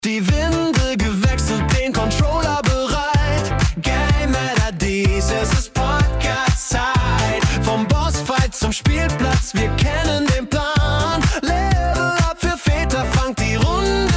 Die Winde gewechselt, den Controller bereit. Game Dies, es ist Podcast-Zeit. Vom Bossfight zum Spielplatz, wir kennen den Plan. Level up für Väter, fangt die Runde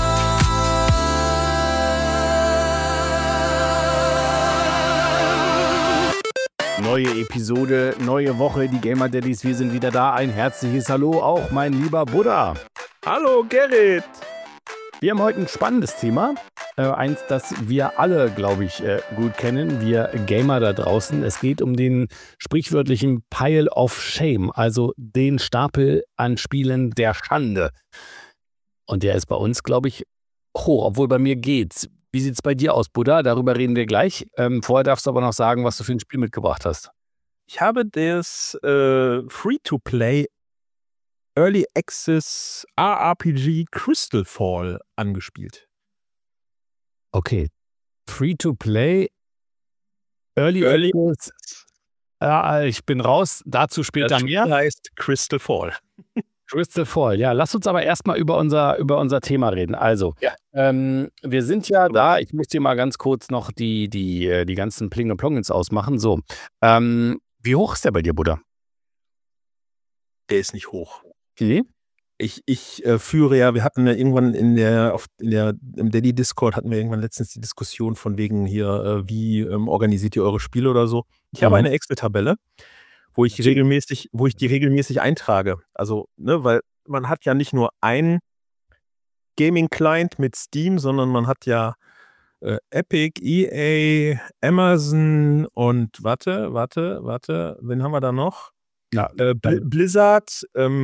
an. Neue Episode, neue Woche, die Gamer Daddies, wir sind wieder da. Ein herzliches Hallo, auch mein lieber Buddha. Hallo Gerrit. Wir haben heute ein spannendes Thema. Eins, das wir alle, glaube ich, gut kennen, wir Gamer da draußen. Es geht um den sprichwörtlichen Pile of Shame, also den Stapel an Spielen der Schande. Und der ist bei uns, glaube ich, hoch, obwohl bei mir geht's. Wie sieht's bei dir aus, Buddha? Darüber reden wir gleich. Vorher darfst du aber noch sagen, was du für ein Spiel mitgebracht hast. Ich habe das Free-to-Play Early Access RPG Crystal Fall angespielt. Okay. Free-to-Play Early Access. Ich bin raus. Dazu später Das Spiel mehr. heißt Crystal Fall. Crystal Fall, ja. Lass uns aber erstmal über unser Thema reden. Also, Ja. wir sind ja da. Ich muss dir mal ganz kurz noch die ganzen Pling und Plongins ausmachen. So, wie hoch ist der bei dir, Buddha? Der ist nicht hoch. Okay. Ich führe ja, wir hatten ja irgendwann im Daddy Discord hatten wir irgendwann letztens die Diskussion von wegen hier, wie organisiert ihr eure Spiele oder so. Ich habe eine Excel-Tabelle, wo ich die regelmäßig eintrage. Also, ne, weil man hat ja nicht nur einen Gaming-Client mit Steam, sondern man hat ja Epic, EA, Amazon und warte, wen haben wir da noch? Ja, Blizzard,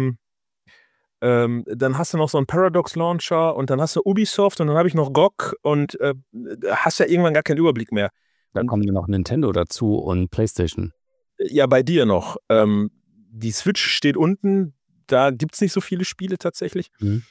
dann hast du noch so einen Paradox Launcher und dann hast du Ubisoft und dann habe ich noch GOG und hast ja irgendwann gar keinen Überblick mehr. da kommen ja noch Nintendo dazu und PlayStation. Ja, bei dir noch. Die Switch steht unten, da gibt es nicht so viele Spiele tatsächlich. Mhm.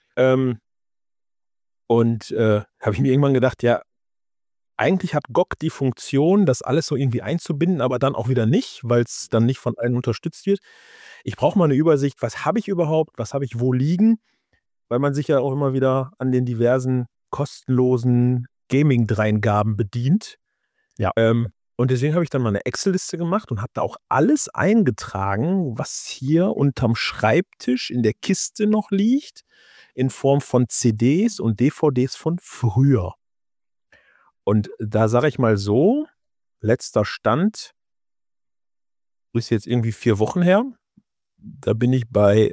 Habe ich mir irgendwann gedacht, ja, eigentlich hat GOG die Funktion, das alles so irgendwie einzubinden, aber dann auch wieder nicht, weil es dann nicht von allen unterstützt wird. Ich brauche mal eine Übersicht, was habe ich überhaupt, was habe ich wo liegen, weil man sich ja auch immer wieder an den diversen kostenlosen Gaming-Dreingaben bedient. Ja. Und deswegen habe ich dann mal eine Excel-Liste gemacht und habe da auch alles eingetragen, was hier unterm Schreibtisch in der Kiste noch liegt, in Form von CDs und DVDs von früher. Und da sage ich mal so, letzter Stand, ist jetzt irgendwie 4 Wochen her, da bin ich bei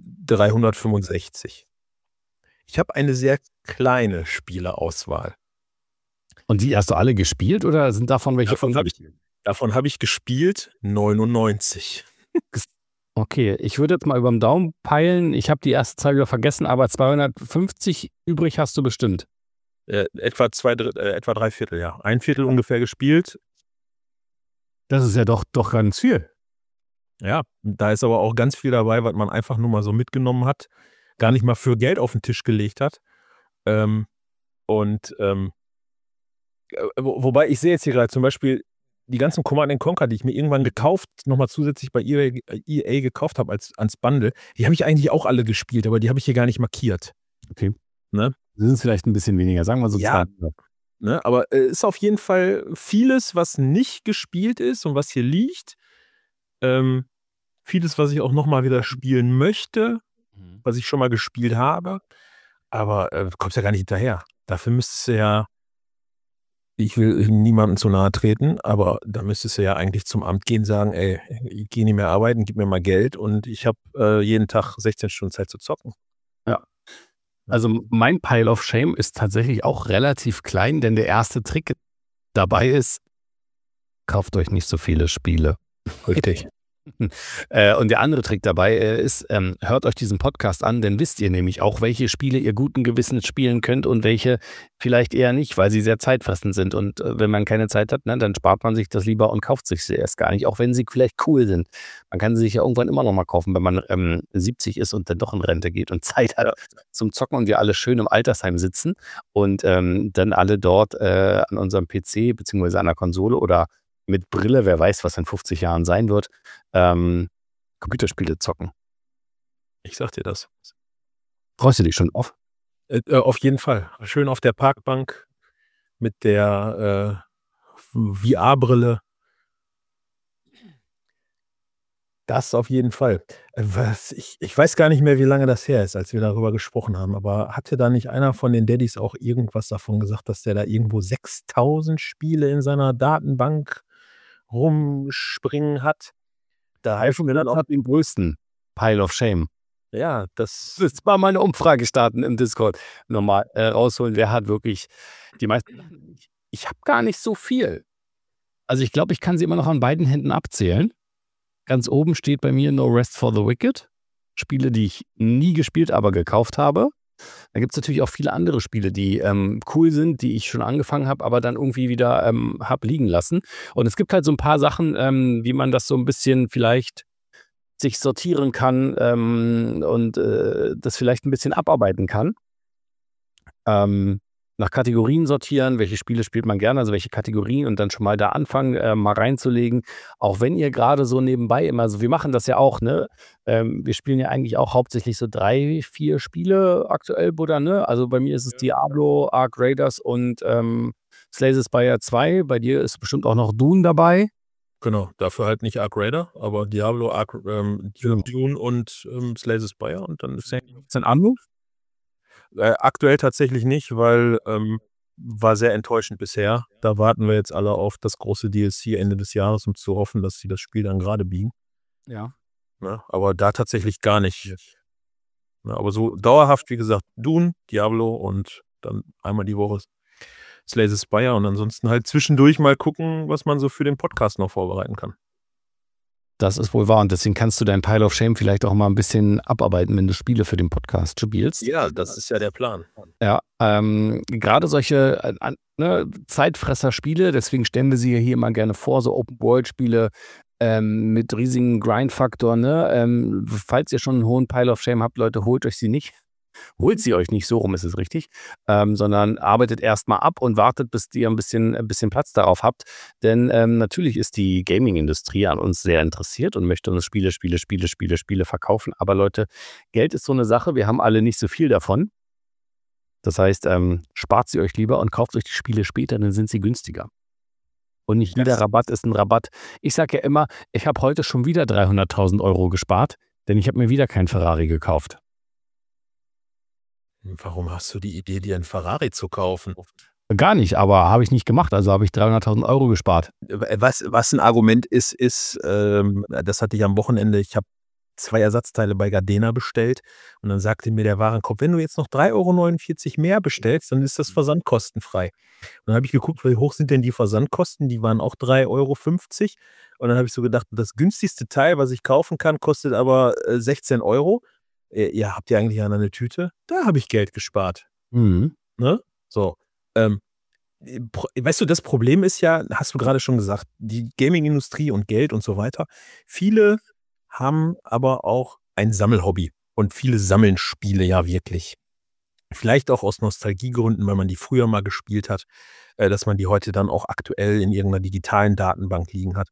365. Ich habe eine sehr kleine Spieleauswahl. Und die hast du alle gespielt oder sind davon welche Davon habe ich gespielt 99. Okay, ich würde jetzt mal über den Daumen peilen. Ich habe die erste Zahl wieder vergessen, aber 250 übrig hast du bestimmt. Etwa 3/4, ja. 1/4 ungefähr gespielt. Das ist ja doch ganz viel. Ja, da ist aber auch ganz viel dabei, was man einfach nur mal so mitgenommen hat, gar nicht mal für Geld auf den Tisch gelegt hat. Wobei ich sehe jetzt hier gerade zum Beispiel die ganzen Command & Conquer, die ich mir irgendwann nochmal zusätzlich bei EA gekauft habe ans Bundle, die habe ich eigentlich auch alle gespielt, aber die habe ich hier gar nicht markiert. Okay. Ne? Sind es vielleicht ein bisschen weniger, sagen wir so. Ja. 200. Ne? Aber ist auf jeden Fall vieles, was nicht gespielt ist und was hier liegt. Vieles, was ich auch nochmal wieder spielen möchte, was ich schon mal gespielt habe. Aber du kommst ja gar nicht hinterher. Dafür müsstest du ja, ich will niemandem zu nahe treten, aber da müsstest du ja eigentlich zum Amt gehen und sagen, ey, ich gehe nicht mehr arbeiten, gib mir mal Geld und ich habe jeden Tag 16 Stunden Zeit zu zocken. Ja. Also mein Pile of Shame ist tatsächlich auch relativ klein, denn der erste Trick dabei ist, kauft euch nicht so viele Spiele. Richtig. Und der andere Trick dabei ist, hört euch diesen Podcast an, denn wisst ihr nämlich auch, welche Spiele ihr guten Gewissens spielen könnt und welche vielleicht eher nicht, weil sie sehr zeitfressend sind. Und wenn man keine Zeit hat, ne, dann spart man sich das lieber und kauft sich sie erst gar nicht, auch wenn sie vielleicht cool sind. Man kann sie sich ja irgendwann immer noch mal kaufen, wenn man 70 ist und dann doch in Rente geht und Zeit hat zum Zocken und wir alle schön im Altersheim sitzen und dann alle dort an unserem PC beziehungsweise an der Konsole oder mit Brille, wer weiß, was in 50 Jahren sein wird, Computerspiele zocken. Ich sag dir das. Freust du dich schon auf? Auf jeden Fall. Schön auf der Parkbank mit der VR-Brille. Das auf jeden Fall. Ich weiß gar nicht mehr, wie lange das her ist, als wir darüber gesprochen haben, aber hatte da nicht einer von den Daddys auch irgendwas davon gesagt, dass der da irgendwo 6.000 Spiele in seiner Datenbank rumspringen hat? Da habe ich schon gedacht, Das hat den größten Pile of Shame. ja, das Das war mal eine Umfrage starten im Discord. Nochmal rausholen, wer hat wirklich die meisten Sachen. Ich habe gar nicht so viel. Also ich glaube, ich kann sie immer noch an beiden Händen abzählen. Ganz oben steht bei mir No Rest for the Wicked. Spiele, die ich nie gespielt, aber gekauft habe. Da gibt es natürlich auch viele andere Spiele, die cool sind, die ich schon angefangen habe, aber dann irgendwie wieder habe liegen lassen. Und es gibt halt so ein paar Sachen, wie man das so ein bisschen vielleicht sich sortieren kann und das vielleicht ein bisschen abarbeiten kann. Nach Kategorien sortieren, welche Spiele spielt man gerne, also welche Kategorien und dann schon mal da anfangen, mal reinzulegen. Auch wenn ihr gerade so nebenbei immer, also wir machen das ja auch, ne? Wir spielen ja eigentlich auch hauptsächlich so 3, 4 Spiele aktuell, Buddha, ne? Also bei mir ist es Diablo, Ark Raiders und Slay the Spire 2. Bei dir ist bestimmt auch noch Dune dabei. genau, dafür halt nicht Ark Raider, aber Diablo, Dune und Slay the Spire und dann ist Ist ein Anruf? aktuell tatsächlich nicht, weil war sehr enttäuschend bisher. Da warten wir jetzt alle auf das große DLC Ende des Jahres, um zu hoffen, dass sie das Spiel dann gerade biegen. Ja. Ne? Aber da tatsächlich gar nicht. Ne? Aber so dauerhaft, wie gesagt, Dune, Diablo und dann einmal die Woche Slay the Spire und ansonsten halt zwischendurch mal gucken, was man so für den Podcast noch vorbereiten kann. Das ist wohl wahr und deswegen kannst du dein Pile of Shame vielleicht auch mal ein bisschen abarbeiten, wenn du Spiele für den Podcast spielst. Ja, das ist ja der Plan. Ja, gerade solche Zeitfresser-Spiele, deswegen stellen wir sie ja hier immer gerne vor, so Open-World-Spiele mit riesigen Grind-Faktor. Ne? Falls ihr schon einen hohen Pile of Shame habt, Leute, holt euch sie nicht. Holt sie euch nicht, so rum ist es richtig, sondern arbeitet erstmal ab und wartet, bis ihr ein bisschen Platz darauf habt. Denn natürlich ist die Gaming-Industrie an uns sehr interessiert und möchte uns Spiele verkaufen. Aber Leute, Geld ist so eine Sache, wir haben alle nicht so viel davon. Das heißt, spart sie euch lieber und kauft euch die Spiele später, dann sind sie günstiger. Und nicht jeder Rabatt ist ein Rabatt. Ich sage ja immer, ich habe heute schon wieder 300.000 Euro gespart, denn ich habe mir wieder kein Ferrari gekauft. Warum hast du die Idee, dir einen Ferrari zu kaufen? Gar nicht, aber habe ich nicht gemacht. Also habe ich 300.000 Euro gespart. Was ein Argument ist, das hatte ich am Wochenende, ich habe 2 Ersatzteile bei Gardena bestellt und dann sagte mir der Warenkorb, wenn du jetzt noch 3,49 € mehr bestellst, dann ist das versandkostenfrei. Und dann habe ich geguckt, wie hoch sind denn die Versandkosten? Die waren auch 3,50 € und dann habe ich so gedacht, das günstigste Teil, was ich kaufen kann, kostet aber 16 €. Ja, habt ihr eigentlich eine Tüte? Da habe ich Geld gespart. Mhm. Ne? So. Weißt du, das Problem ist ja, hast du gerade schon gesagt, die Gaming-Industrie und Geld und so weiter. Viele haben aber auch ein Sammelhobby und viele sammeln Spiele ja wirklich. Vielleicht auch aus Nostalgiegründen, weil man die früher mal gespielt hat, dass man die heute dann auch aktuell in irgendeiner digitalen Datenbank liegen hat.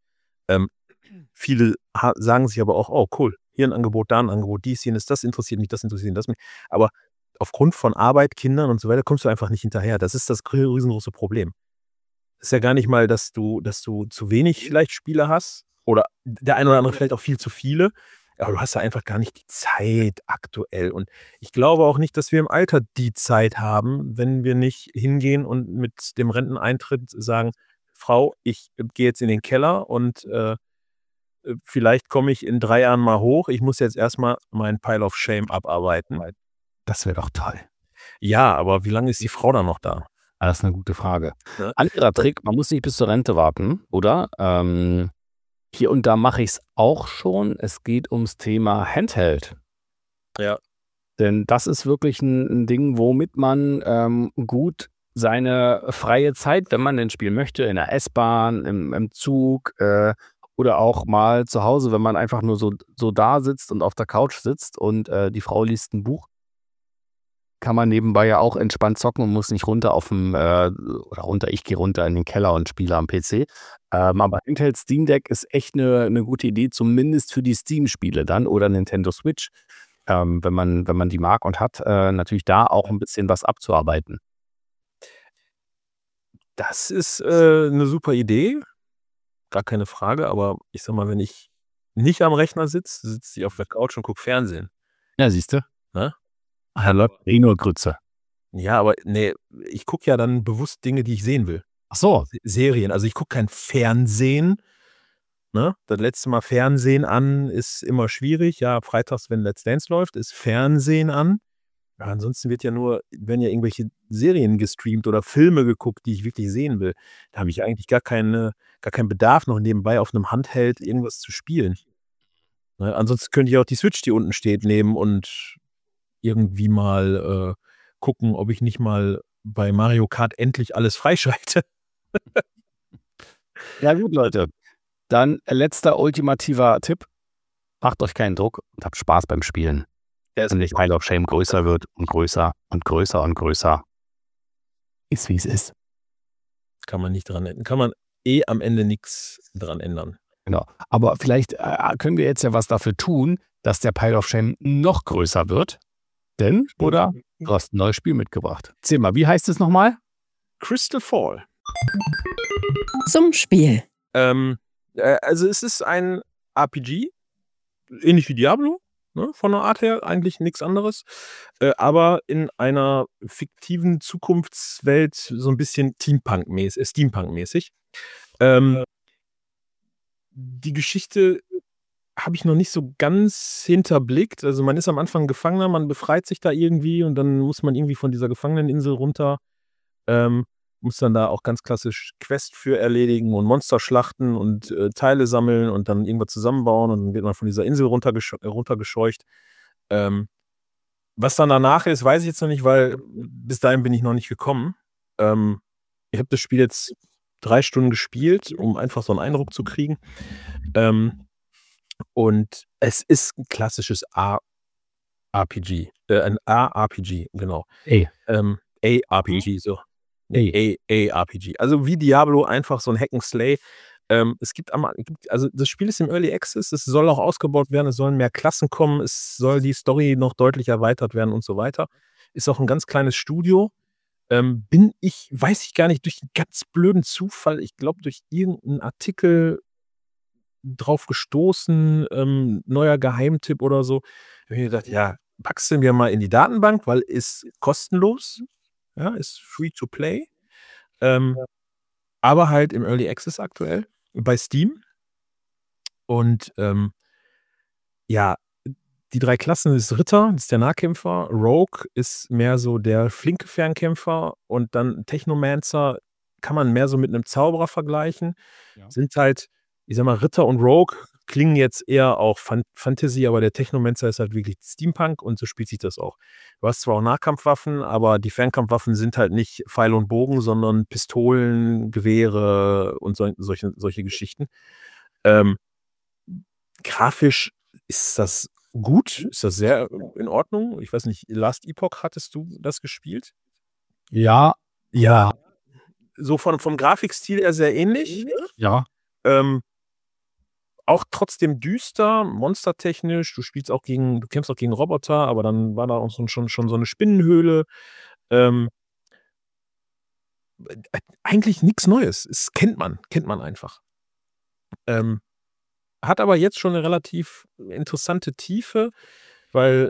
Viele sagen sich aber auch, oh cool, hier ein Angebot, da ein Angebot, dies, jenes, das interessiert mich, das mich. Aber aufgrund von Arbeit, Kindern und so weiter kommst du einfach nicht hinterher. Das ist das riesengroße Problem. Es ist ja gar nicht mal, dass du zu wenig vielleicht Spiele hast oder der eine oder andere vielleicht auch viel zu viele, aber du hast ja einfach gar nicht die Zeit aktuell. Und ich glaube auch nicht, dass wir im Alter die Zeit haben, wenn wir nicht hingehen und mit dem Renteneintritt sagen, Frau, ich gehe jetzt in den Keller und vielleicht komme ich in 3 Jahren mal hoch. Ich muss jetzt erstmal meinen Pile of Shame abarbeiten. Das wäre doch toll. Ja, aber wie lange ist die Frau dann noch da? Das ist eine gute Frage. Ne? Anderer Trick, man muss nicht bis zur Rente warten, oder? Hier und da mache ich es auch schon. Es geht ums Thema Handheld. Ja. Denn das ist wirklich ein Ding, womit man gut seine freie Zeit, wenn man denn spielen möchte, in der S-Bahn, im Zug oder auch mal zu Hause, wenn man einfach nur so da sitzt und auf der Couch sitzt und die Frau liest ein Buch, kann man nebenbei ja auch entspannt zocken und muss nicht runter ich gehe runter in den Keller und spiele am PC. Aber Handheld Steam Deck ist echt eine gute Idee, zumindest für die Steam-Spiele dann oder Nintendo Switch. wenn man die mag und hat, natürlich da auch ein bisschen was abzuarbeiten. Das ist 'ne super Idee, gar keine Frage, aber ich sage mal, wenn ich nicht am Rechner sitze ich auf der Couch und gucke Fernsehen, Ja, siehst du? ne? Da läuft eh nur Grütze. Ja, aber ne, ich gucke ja dann bewusst Dinge, die ich sehen will. Ach so. Serien, also ich gucke kein Fernsehen, ne? Das letzte Mal Fernsehen an ist immer schwierig. Ja, freitags, wenn Let's Dance läuft, ist Fernsehen an. Ja, ansonsten werden ja irgendwelche Serien gestreamt oder Filme geguckt, die ich wirklich sehen will. Da habe ich eigentlich gar keinen Bedarf, noch nebenbei auf 'nem Handheld irgendwas zu spielen. Ne, ansonsten könnte ich auch die Switch, die unten steht, nehmen und irgendwie mal, gucken, ob ich nicht mal bei Mario Kart endlich alles freischalte. Ja gut, Leute. Dann letzter ultimativer Tipp. Macht euch keinen Druck und habt Spaß beim Spielen. Und nicht Pile of Shame größer wird und größer und größer und größer. Ist, wie es ist. Kann man am Ende nix dran ändern. Genau. Aber vielleicht können wir jetzt ja was dafür tun, dass der Pile of Shame noch größer wird. Denn, oder? Du hast ein neues Spiel mitgebracht. Erzähl mal, wie heißt es nochmal? Crystal Fall. Zum Spiel. Also es ist ein RPG, ähnlich wie Diablo, ne, von der Art her, eigentlich nichts anderes, aber in einer fiktiven Zukunftswelt so ein bisschen Steampunk-mäßig. Die Geschichte habe ich noch nicht so ganz hinterblickt. Also, man ist am Anfang Gefangener, man befreit sich da irgendwie und dann muss man irgendwie von dieser Gefangeneninsel runter, muss dann da auch ganz klassisch Quest für erledigen und Monster schlachten und, Teile sammeln und dann irgendwas zusammenbauen und dann wird man von dieser Insel runtergescheucht. Was dann danach ist, weiß ich jetzt noch nicht, weil bis dahin bin ich noch nicht gekommen. Ich habe das Spiel jetzt 3 Stunden gespielt, um einfach so 'n Eindruck zu kriegen. Und es ist 'n klassisches RPG, ein ARPG, genau. ARPG, so. ARPG. Also wie Diablo, einfach so 'n Hack and Slay. Also das Spiel ist im Early Access, es soll auch ausgebaut werden, es sollen mehr Klassen kommen, es soll die Story noch deutlich erweitert werden und so weiter. Ist auch 'n ganz kleines Studio. Weiß ich gar nicht, durch 'n ganz blöden Zufall, ich glaube durch irgendeinen Artikel drauf gestoßen, neuer Geheimtipp oder so. Habe ich mir gedacht: „Ja, packst du mir mal in die Datenbank, weil ist kostenlos, ja, ist free to play, aber halt im Early Access aktuell bei Steam." Und, ja, die 3 Klassen ist Ritter, das ist der Nahkämpfer, Rogue ist mehr so der flinke Fernkämpfer und dann Technomancer kann man mehr so mit 'nem Zauberer vergleichen. Ja. Sind halt, ich sage mal, Ritter und Rogue klingen jetzt eher auch Fantasy, aber der Technomancer ist halt wirklich Steampunk und so spielt sich das auch. Du hast zwar auch Nahkampfwaffen, aber die Fernkampfwaffen sind halt nicht Pfeil und Bogen, sondern Pistolen, Gewehre und solche Geschichten. Grafisch ist das gut, ist das sehr in Ordnung. Ich weiß nicht, Last Epoch, hattest du das gespielt? Ja. Ja. So vom Grafikstil her sehr ähnlich. Ja. Auch trotzdem düster, monstertechnisch. Du kämpfst auch gegen Roboter, aber dann war da auch schon so eine Spinnenhöhle. Eigentlich nichts Neues. Es kennt man einfach. Hat aber jetzt schon eine relativ interessante Tiefe, weil,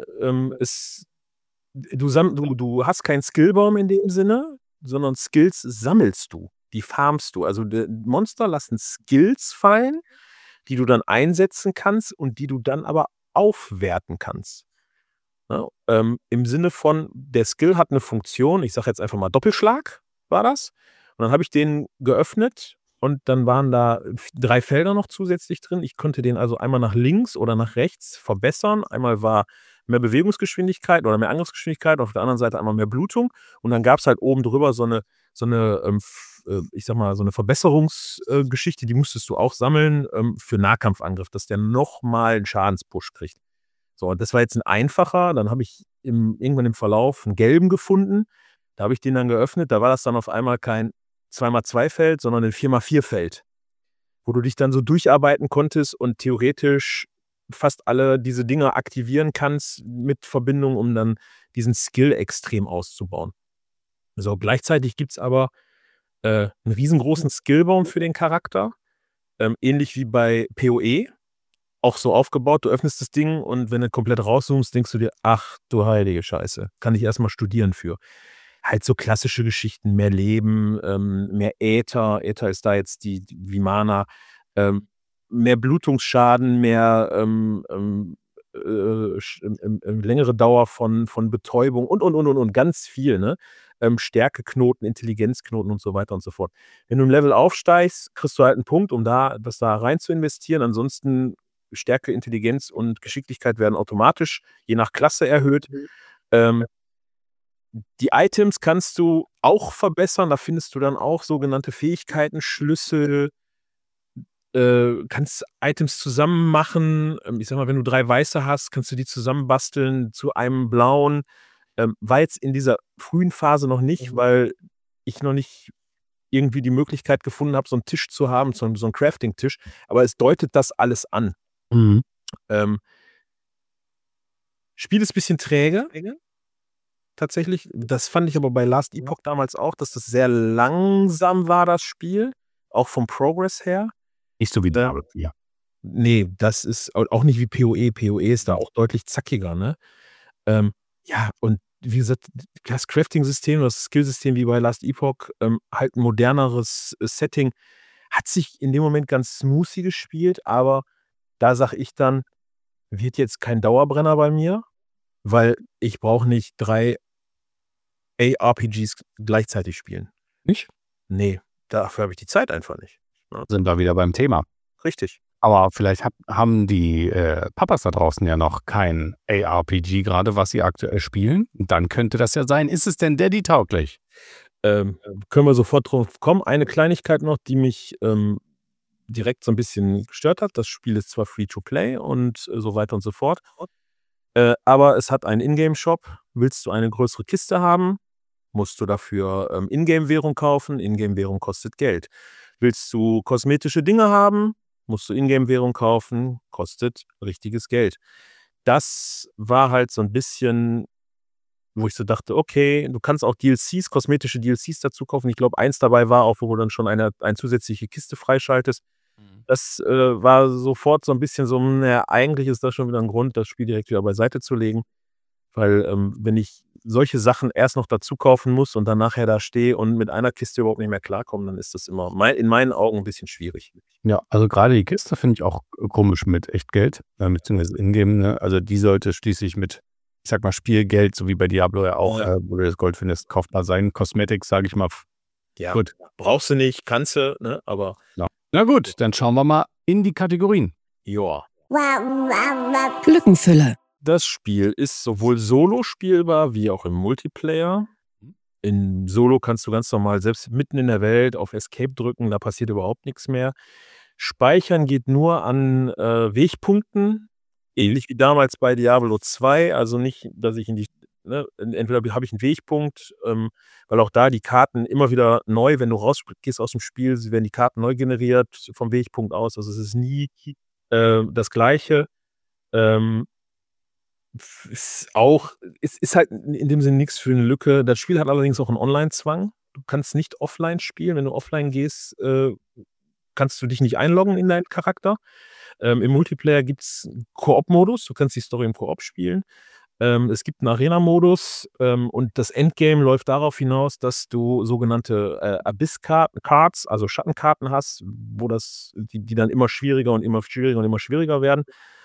du hast keinen Skillbaum in dem Sinne, sondern Skills sammelst du, die farmst du. Also, Monster lassen Skills fallen, die du dann einsetzen kannst und die du dann aber aufwerten kannst, ne? Im Sinne von, der Skill hat 'ne Funktion, ich sage jetzt einfach mal Doppelschlag war das. Und dann habe ich den geöffnet und dann waren da 3 Felder noch zusätzlich drin. Ich konnte den also einmal nach links oder nach rechts verbessern. Einmal war mehr Bewegungsgeschwindigkeit oder mehr Angriffsgeschwindigkeit, auf der anderen Seite einmal mehr Blutung. Und dann gab's halt oben drüber so 'ne, ich sage mal, so 'ne Verbesserungsgeschichte, die musstest du auch sammeln, für Nahkampfangriff, dass der noch mal 'n Schadenspush kriegt. So, und das war jetzt 'n einfacher. Dann habe ich irgendwann im Verlauf 'n gelben gefunden. Da habe ich den dann geöffnet. Da war das dann auf einmal kein 2x2 Feld, sondern 'n 4x4 Feld, wo du dich dann so durcharbeiten konntest und theoretisch fast alle diese Dinge aktivieren kannst mit Verbindung, um dann diesen Skill extrem auszubauen. So, gleichzeitig gibt es aber einen riesengroßen Skillbaum für den Charakter, ähnlich wie bei PoE, auch so aufgebaut, du öffnest das Ding und wenn du komplett rauszoomst, denkst du dir, ach du heilige Scheiße, kann ich erstmal studieren für. Halt so klassische Geschichten, mehr Leben, mehr Äther ist da jetzt die Vimana, mehr Blutungsschaden, mehr längere Dauer von Betäubung und ganz viel, ne? Stärkeknoten, Intelligenzknoten und so weiter und so fort. Wenn du im Level aufsteigst, kriegst du halt einen Punkt, um das da rein zu investieren. Ansonsten Stärke, Intelligenz und Geschicklichkeit werden automatisch je nach Klasse erhöht. Die Items kannst du auch verbessern. Da findest du dann auch sogenannte Fähigkeiten, Schlüssel, kannst Items zusammen machen. Ich sag mal, wenn du 3 weiße hast, kannst du die zusammenbasteln zu einem blauen. War jetzt in dieser frühen Phase noch nicht, weil ich noch nicht irgendwie die Möglichkeit gefunden habe, so einen Tisch zu haben, so einen Crafting-Tisch. Aber es deutet das alles an. Spiel ist ein bisschen träge, tatsächlich. Das fand ich aber bei Last Epoch damals auch, dass das sehr langsam war, das Spiel. Auch vom Progress her. Nicht so wie Diablo 4. Nee, das ist auch nicht wie PoE. PoE ist da auch deutlich zackiger, ne? Ja, und wie gesagt, das Crafting-System, das Skill-System wie bei Last Epoch, halt ein moderneres Setting, hat sich in dem Moment ganz smoothie gespielt, aber da sag ich dann, wird jetzt kein Dauerbrenner bei mir, weil ich brauche nicht 3 ARPGs gleichzeitig spielen. Nicht? Nee, dafür habe ich die Zeit einfach nicht. Sind wir wieder beim Thema. Richtig. Aber vielleicht haben die Papas da draußen ja noch kein ARPG gerade, was sie aktuell spielen. Dann könnte das ja sein. Ist es denn Daddy-tauglich? Können wir sofort drauf kommen. Eine Kleinigkeit noch, die mich direkt so ein bisschen gestört hat. Das Spiel ist zwar Free-to-Play und so weiter und so fort, aber es hat einen Ingame-Shop. Willst du eine größere Kiste haben, musst du dafür Ingame-Währung kaufen. Ingame-Währung kostet Geld. Willst du kosmetische Dinge haben, musst du Ingame-Währung kaufen, kostet richtiges Geld. Das war halt so ein bisschen, wo ich so dachte, okay, du kannst auch DLCs, kosmetische DLCs dazu kaufen. Ich glaube, eins dabei war auch, wo du dann schon eine zusätzliche Kiste freischaltest. Das war sofort so ein bisschen so, naja, eigentlich ist das schon wieder ein Grund, das Spiel direkt wieder beiseite zu legen. Weil wenn ich solche Sachen erst noch dazu kaufen muss und dann nachher da stehe und mit einer Kiste überhaupt nicht mehr klarkomme, dann ist das immer in meinen Augen ein bisschen schwierig. Ja, also gerade die Kiste finde ich auch komisch mit Echtgeld, beziehungsweise Ingame. Ne? Also die sollte schließlich mit, ich sag mal, Spielgeld, so wie bei Diablo ja auch, wo du das Gold findest, kaufbar sein. Cosmetics, sage ich mal. Ja, gut. Brauchst du nicht, kannst du, ne? Aber Ja. Na gut, dann schauen wir mal in die Kategorien. ja. Lückenfüller. Das Spiel ist sowohl solo spielbar wie auch im Multiplayer. In Solo kannst du ganz normal, selbst mitten in der Welt, auf Escape drücken, da passiert überhaupt nichts mehr. Speichern geht nur an Wegpunkten, ähnlich wie damals bei Diablo 2, also nicht, dass ich entweder habe ich einen Wegpunkt, weil auch da die Karten immer wieder neu, wenn du rausgehst aus dem Spiel, werden die Karten neu generiert vom Wegpunkt aus, also es ist nie das Gleiche. Es ist halt in dem Sinne nichts für eine Lücke. Das Spiel hat allerdings auch einen Online-Zwang. Du kannst nicht offline spielen. Wenn du offline gehst, kannst du dich nicht einloggen in deinen Charakter. Im Multiplayer gibt es Koop-Modus. Du kannst die Story im Koop spielen. Es gibt einen Arena-Modus und das Endgame läuft darauf hinaus, dass du sogenannte Abyss-Cards, also Schattenkarten hast, wo die dann immer schwieriger und immer schwieriger und immer schwieriger werden.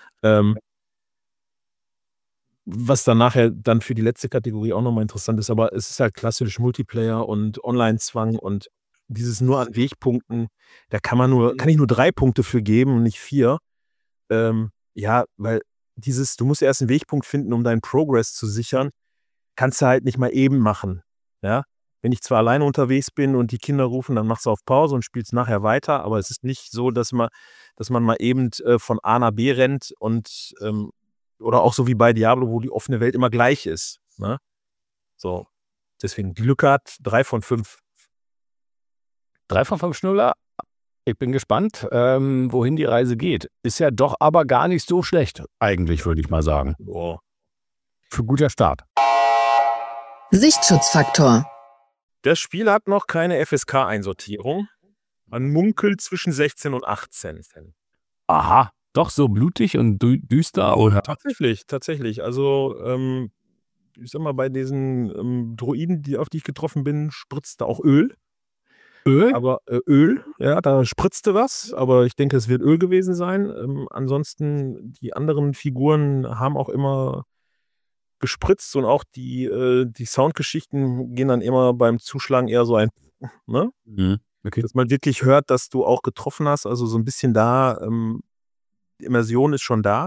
Was dann nachher dann für die letzte Kategorie auch nochmal interessant ist, aber es ist halt klassisch Multiplayer und Online-Zwang und dieses nur an Wegpunkten, da kann ich nur 3 Punkte für geben und nicht 4. Ja, weil du musst erst einen Wegpunkt finden, um deinen Progress zu sichern, kannst du halt nicht mal eben machen. Ja? Wenn ich zwar alleine unterwegs bin und die Kinder rufen, dann machst du auf Pause und spielst nachher weiter, aber es ist nicht so, dass man mal eben von A nach B rennt und oder auch so wie bei Diablo, wo die offene Welt immer gleich ist. Ne? So, deswegen, die Lücke hat 3 von 5. 3 von 5 Schnuller. Ich bin gespannt, wohin die Reise geht. Ist ja doch aber gar nicht so schlecht, eigentlich, würde ich mal sagen. Boah. Für guter Start. Sichtschutzfaktor. Das Spiel hat noch keine FSK-Einsortierung. Man munkelt zwischen 16 und 18. Aha, doch so blutig und düster, oder? Tatsächlich. Also, ich sag mal, bei diesen Droiden, auf die ich getroffen bin, spritzte auch Öl. Öl? Aber Öl, ja, da spritzte was, aber ich denke, es wird Öl gewesen sein. Ansonsten, die anderen Figuren haben auch immer gespritzt und auch die Soundgeschichten gehen dann immer beim Zuschlagen eher so ein, ne? Okay. Dass man wirklich hört, dass du auch getroffen hast, also so ein bisschen da, die Immersion ist schon da.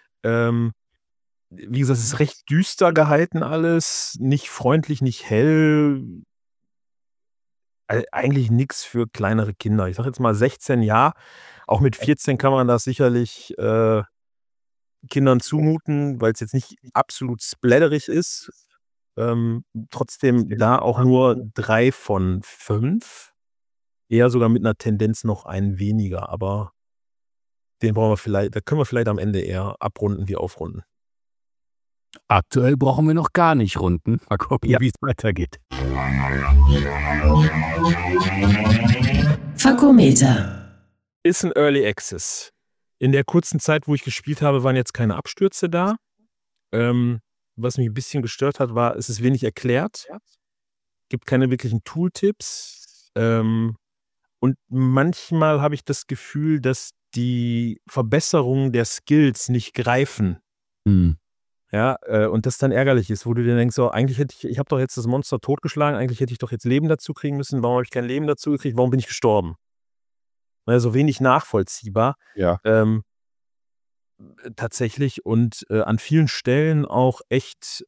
Wie gesagt, es ist recht düster gehalten alles, nicht freundlich, nicht hell. Eigentlich nichts für kleinere Kinder. Ich sage jetzt mal 16, ja. Auch mit 14 kann man das sicherlich Kindern zumuten, weil es jetzt nicht absolut splatterig ist. Trotzdem da auch nur 3 von 5. Eher sogar mit einer Tendenz noch ein weniger, aber den brauchen wir vielleicht, da können wir vielleicht am Ende eher abrunden wie aufrunden. Aktuell brauchen wir noch gar nicht runden. Mal gucken, Ja. wie es weitergeht. Fakometer. Ist ein Early Access. In der kurzen Zeit, wo ich gespielt habe, waren jetzt keine Abstürze da. Was mich ein bisschen gestört hat, war, es ist wenig erklärt. Gibt keine wirklichen Tooltips. Und manchmal habe ich das Gefühl, dass die Verbesserungen der Skills nicht greifen. Ja, und das dann ärgerlich ist, wo du dir denkst, so, eigentlich ich habe doch jetzt das Monster totgeschlagen, eigentlich hätte ich doch jetzt Leben dazu kriegen müssen, warum habe ich kein Leben dazu gekriegt, warum bin ich gestorben? So wenig nachvollziehbar. Ja. Tatsächlich und an vielen Stellen auch echt,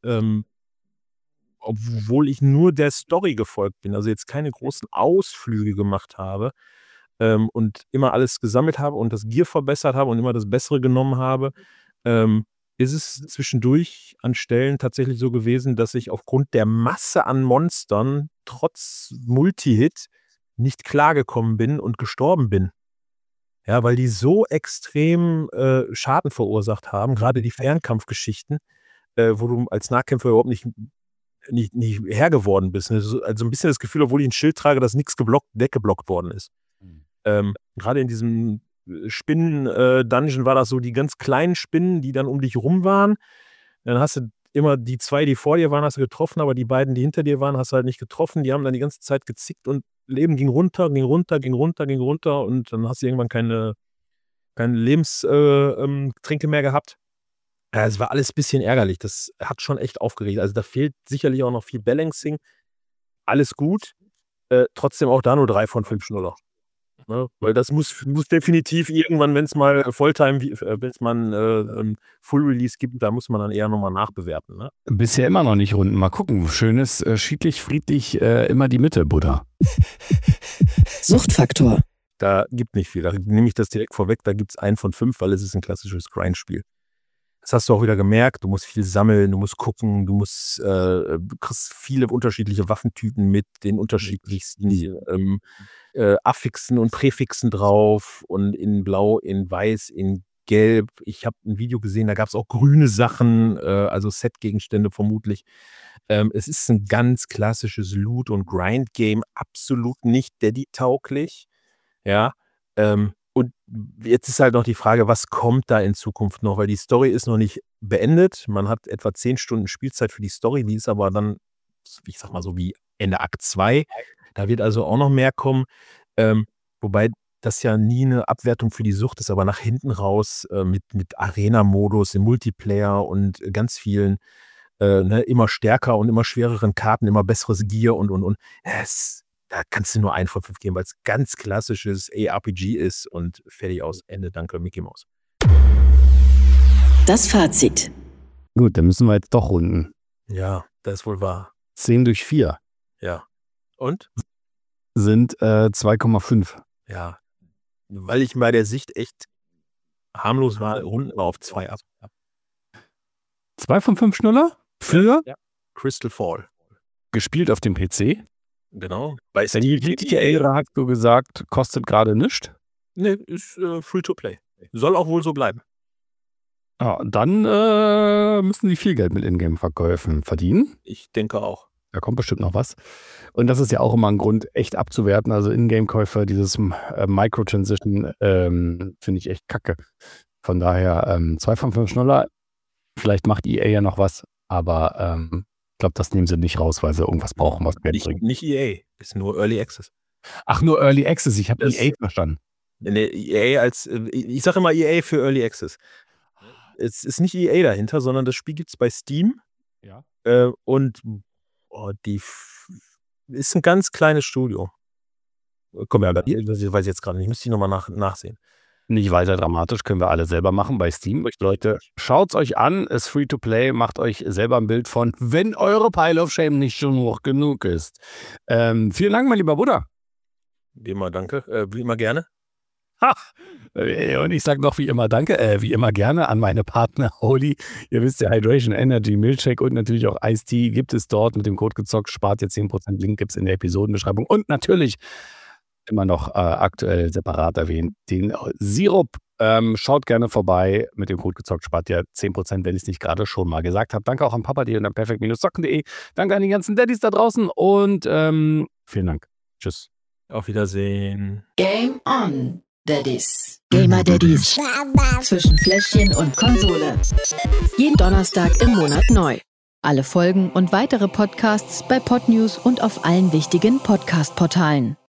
obwohl ich nur der Story gefolgt bin, also jetzt keine großen Ausflüge gemacht habe und immer alles gesammelt habe und das Gear verbessert habe und immer das Bessere genommen habe, ist es zwischendurch an Stellen tatsächlich so gewesen, dass ich aufgrund der Masse an Monstern trotz Multi-Hit nicht klargekommen bin und gestorben bin. Ja, weil die so extrem Schaden verursacht haben, gerade die Fernkampfgeschichten, wo du als Nahkämpfer überhaupt nicht Herr geworden bist. Ne? Also ein bisschen das Gefühl, obwohl ich ein Schild trage, dass nichts weggeblockt worden ist. Gerade in diesem Spinnen-Dungeon war das so, die ganz kleinen Spinnen, die dann um dich rum waren. Dann hast du immer die 2, die vor dir waren, hast du getroffen, aber die beiden, die hinter dir waren, hast du halt nicht getroffen. Die haben dann die ganze Zeit gezickt und Leben ging runter und dann hast du irgendwann keine Lebenstränke mehr gehabt. Ja, es war alles ein bisschen ärgerlich. Das hat schon echt aufgeregt. Also da fehlt sicherlich auch noch viel Balancing. Alles gut. Trotzdem auch da nur 3 von 5 Schnuller. Ne? Weil das muss definitiv irgendwann, wenn es mal Volltime, wenn es mal ein Full Release gibt, da muss man dann eher nochmal nachbewerten. Ne? Bisher immer noch nicht runden. Mal gucken. Schönes, schiedlich, friedlich, immer die Mitte, Buddha. Suchtfaktor. Da gibt nicht viel. Da nehme ich das direkt vorweg. Da gibt es 1 von 5, weil es ist ein klassisches Grindspiel. Das hast du auch wieder gemerkt. Du musst viel sammeln, du musst gucken, du kriegst viele unterschiedliche Waffentypen mit den unterschiedlichsten Affixen und Präfixen drauf und in Blau, in Weiß, in Gelb. Ich habe ein Video gesehen, da gab es auch grüne Sachen, also Set-Gegenstände vermutlich. Es ist ein ganz klassisches Loot- und Grind-Game, absolut nicht Daddy-tauglich. Ja, und jetzt ist halt noch die Frage, was kommt da in Zukunft noch, weil die Story ist noch nicht beendet. Man hat etwa 10 Stunden Spielzeit für die Story, die ist aber dann, ich sag mal so wie Ende Akt 2. Da wird also auch noch mehr kommen, wobei das ja nie eine Abwertung für die Sucht ist, aber nach hinten raus mit Arena-Modus im Multiplayer und ganz vielen immer stärker und immer schwereren Karten, immer besseres Gear und. Da kannst du nur 1 von 5 geben, weil es ganz klassisches ARPG ist und fertig aus. Ende, danke, Mickey Mouse. Das Fazit. Gut, dann müssen wir jetzt doch runden. Ja, das ist wohl wahr. 10 durch 4 Ja. Und? sind 2,5. Ja. Weil ich bei der Sicht echt harmlos war, runden wir auf 2 ab. 2 von 5 Schnuller? Für? Ja. Crystal Fall. Gespielt auf dem PC? Genau. Bei Wenn ich richtig erinnere, hast du gesagt, kostet gerade nichts. Ne, ist Free-to-Play. Soll auch wohl so bleiben. Ja, dann müssen sie viel Geld mit Ingame-Verkäufen verdienen. Ich denke auch. Da kommt bestimmt noch was. Und das ist ja auch immer ein Grund, echt abzuwerten. Also Ingame-Käufe, dieses Microtransition, finde ich echt kacke. Von daher 2 von 5 Schnuller. Vielleicht macht EA ja noch was, aber ich glaube, das nehmen sie nicht raus, weil sie irgendwas brauchen, was Geld bringt. Nicht EA, ist nur Early Access. Ach, nur Early Access, ich habe EA verstanden. Ne, EA ich sage immer EA für Early Access. Es ist nicht EA dahinter, sondern das Spiel gibt es bei Steam. Ja. Und ist ein ganz kleines Studio. Komm, ja, das weiß ich jetzt gerade nicht. Müsste ich nochmal nachsehen. Nicht weiter dramatisch, können wir alle selber machen bei Steam. Leute, schaut es euch an, ist free to play, macht euch selber ein Bild von, wenn eure Pile of Shame nicht schon hoch genug ist. Vielen Dank, mein lieber Buddha. Wie immer, danke. Wie immer gerne. Und ich sage noch wie immer danke, wie immer gerne an meine Partner Holy. Ihr wisst ja, Hydration, Energy, Milkshake und natürlich auch Ice Tea gibt es dort mit dem Code gezockt. Spart ihr 10%, Link gibt es in der Episodenbeschreibung. Und natürlich immer noch aktuell separat erwähnt, den Sirup. Schaut gerne vorbei. Mit dem Code gezockt spart ihr 10%, wenn ich es nicht gerade schon mal gesagt habe. Danke auch an Papa.de und an perfekt-zocken.de. Danke an die ganzen Daddys da draußen und vielen Dank. Tschüss. Auf Wiedersehen. Game on, Daddies. Gamer Daddies. Zwischen Fläschchen und Konsole. Jeden Donnerstag im Monat neu. Alle Folgen und weitere Podcasts bei Podnews und auf allen wichtigen Podcast-Portalen.